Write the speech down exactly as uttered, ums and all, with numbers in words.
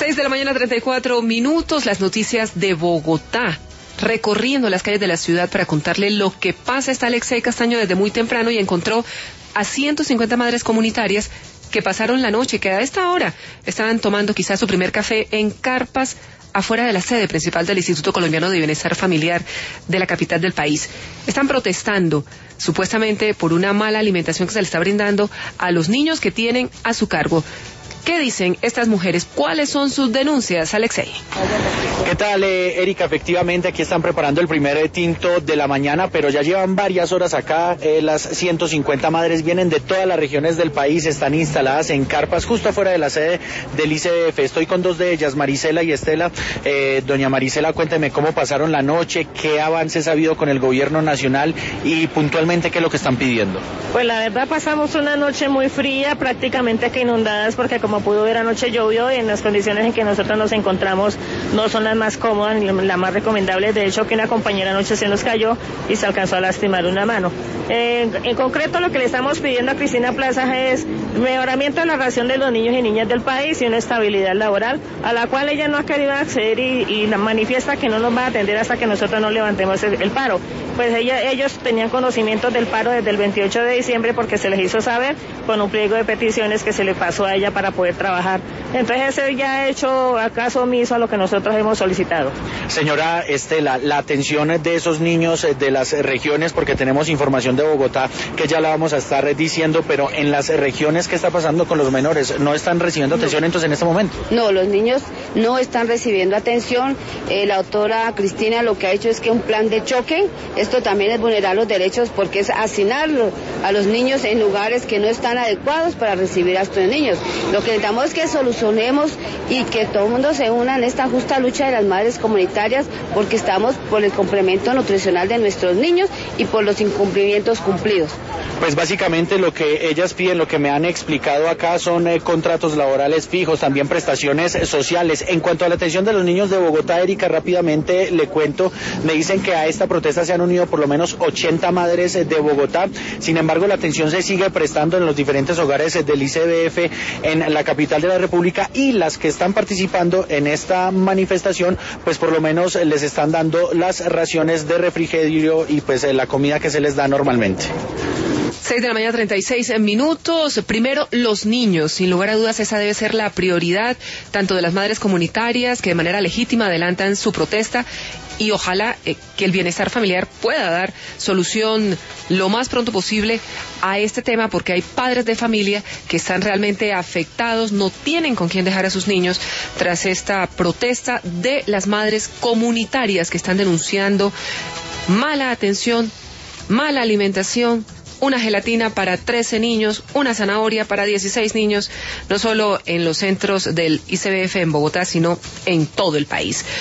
seis de la mañana, treinta y cuatro minutos, las noticias de Bogotá. Recorriendo las calles de la ciudad para contarle lo que pasa, está Alexei Castaño desde muy temprano y encontró a ciento cincuenta madres comunitarias que pasaron la noche, que a esta hora estaban tomando quizás su primer café en carpas afuera de la sede principal del Instituto Colombiano de Bienestar Familiar de la capital del país. Están protestando supuestamente por una mala alimentación que se le está brindando a los niños que tienen a su cargo. ¿Qué dicen estas mujeres? ¿Cuáles son sus denuncias, Alexei? ¿Qué tal, eh, Erika? Efectivamente, aquí están preparando el primer eh, tinto de la mañana, pero ya llevan varias horas acá. Eh, las ciento cincuenta madres vienen de todas las regiones del país, están instaladas en carpas justo afuera de la sede del I C B F. Estoy con dos de ellas, Marisela y Estela. Eh, doña Marisela, cuénteme cómo pasaron la noche, qué avances ha habido con el gobierno nacional y puntualmente qué es lo que están pidiendo. Pues la verdad pasamos una noche muy fría, prácticamente que inundadas, porque como Como pudo ver anoche llovió y en las condiciones en que nosotros nos encontramos no son las más cómodas ni las más recomendables. De hecho, que una compañera anoche se nos cayó y se alcanzó a lastimar una mano. Eh, en concreto, lo que le estamos pidiendo a Cristina Plaza es mejoramiento de la ración de los niños y niñas del país y una estabilidad laboral, a la cual ella no ha querido acceder y, y manifiesta que no nos va a atender hasta que nosotros no levantemos el, el paro. Pues ella, ellos tenían conocimiento del paro desde el veintiocho de diciembre porque se les hizo saber con un pliego de peticiones que se le pasó a ella para poder trabajar. Entonces ese ya ha hecho caso omiso a lo que nosotros hemos solicitado. Señora Estela, la atención de esos niños de las regiones, porque tenemos información de Bogotá que ya la vamos a estar diciendo, pero en las regiones, ¿qué está pasando con los menores? ¿No están recibiendo atención no. entonces en este momento? No, los niños no están recibiendo atención. Eh, la doctora Cristina lo que ha hecho es que un plan de choque, esto también es vulnerar los derechos porque es asignar a los niños en lugares que no están adecuados para recibir a estos niños. Lo que necesitamos es que solucionemos y que todo el mundo se una en esta justa lucha de las madres comunitarias, porque estamos por el complemento nutricional de nuestros niños y por los incumplimientos cumplidos. Pues básicamente lo que ellas piden, lo que me han explicado acá son eh, contratos laborales fijos, también prestaciones sociales. En cuanto a la atención de los niños de Bogotá, Erika, rápidamente le cuento, me dicen que a esta protesta se han unido por lo menos ochenta madres de Bogotá. Sin embargo, la atención se sigue prestando en los diferentes hogares del I C B F en la capital de la República, y las que están participando en esta manifestación, pues por lo menos les están dando las raciones de refrigerio y pues la comida que se les da normalmente. seis de la mañana, treinta y seis minutos. Primero, los niños. Sin lugar a dudas, esa debe ser la prioridad, tanto de las madres comunitarias, que de manera legítima adelantan su protesta, y ojalá eh, que el bienestar familiar pueda dar solución lo más pronto posible a este tema, porque hay padres de familia que están realmente afectados, no tienen con quién dejar a sus niños tras esta protesta de las madres comunitarias que están denunciando mala atención, mala alimentación, una gelatina para trece niños, una zanahoria para dieciséis niños, no solo en los centros del I C B F en Bogotá, sino en todo el país.